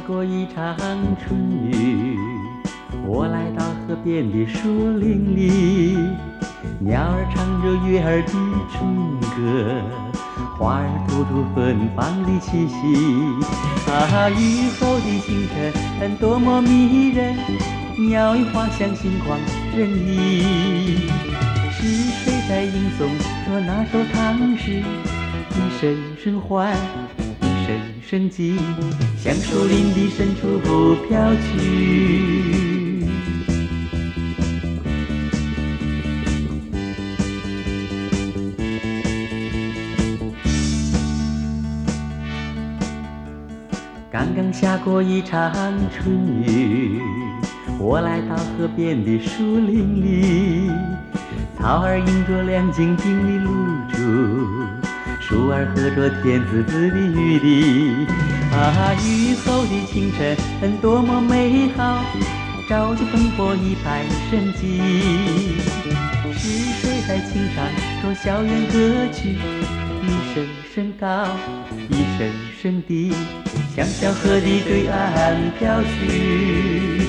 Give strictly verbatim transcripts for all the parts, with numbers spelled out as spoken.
过一场春雨，我来到河边的树林里，鸟儿唱着悦耳的春歌，花儿吐出芬芳的气息。啊，雨后的清晨多么迷人，鸟语花香心旷神怡。是谁在吟诵着那首唐诗？一声声唤，一声声急，向树林的深处飘去。刚刚下过一场春雨，我来到河边的树林里，草儿迎着亮晶晶的露珠，树儿喝着甜滋滋的雨滴。啊，雨后的清晨多么美好，朝气蓬勃一派生机。是谁在轻唱着校园歌曲？一声声高，一声声低，向小河的对岸飘去。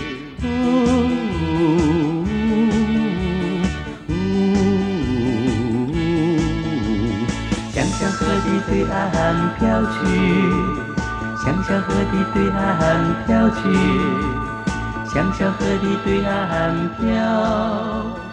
向小河的对岸飘去，向小河的对岸飘去，向小河的对岸飘。